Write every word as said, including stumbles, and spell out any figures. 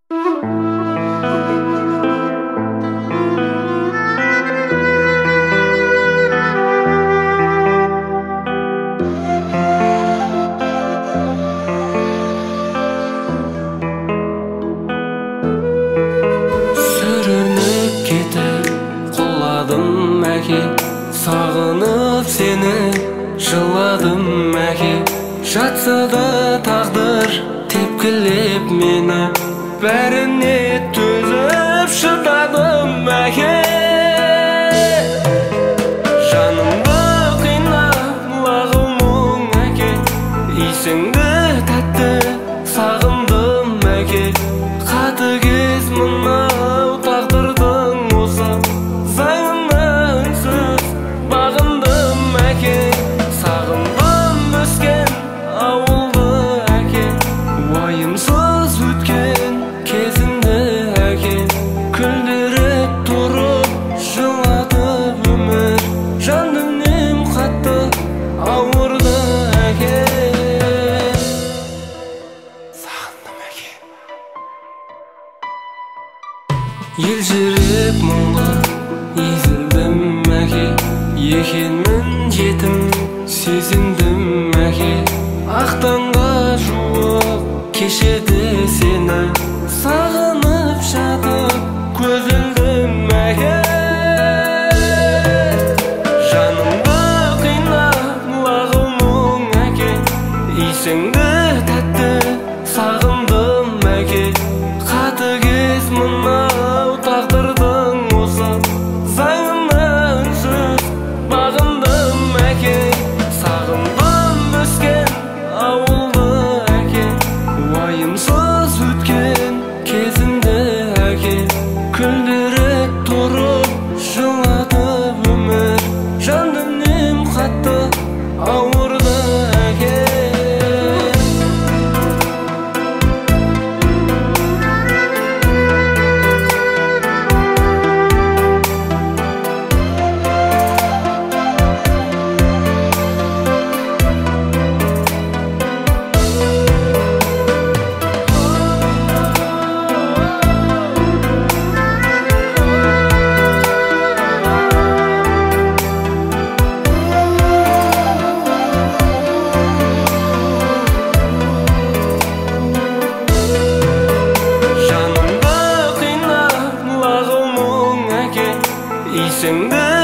Сағынып сені жыладым әке, жатса да тағдыр тепкілеп мені, бәріне төзіп шыдадым әке. Жанымды қинап мұң әке, исіңді тәтті сағындым әке. Қатыгез мынау тағдырдың осы заңына үнсіз бағындым әке. Сағындым өскен ауылды әке, уайымсыз өткен кезімді әке. Күлдіріп тұрып жылатып өмір, жан дүнием қатты ауырды әке. Сағындым әке. Елжіреп мұңға езілдім әке, екенмін жетім сезіндім әке. Ақтанға жуық кешеді сені, сағынып жатып көз ілдім әке. Жанымды қинап мұң әке, исіңді тәтті сағындым әке. Қатыгез мынау тағдырдың осы заңына үнсіз бағындым әке. Сағындым өскен ауылды әке, уайымсыз өткен кезімді әке. Күлдіріп тұрып жылатып өмір, жан дүнием қатты ауырды әке. Исіңді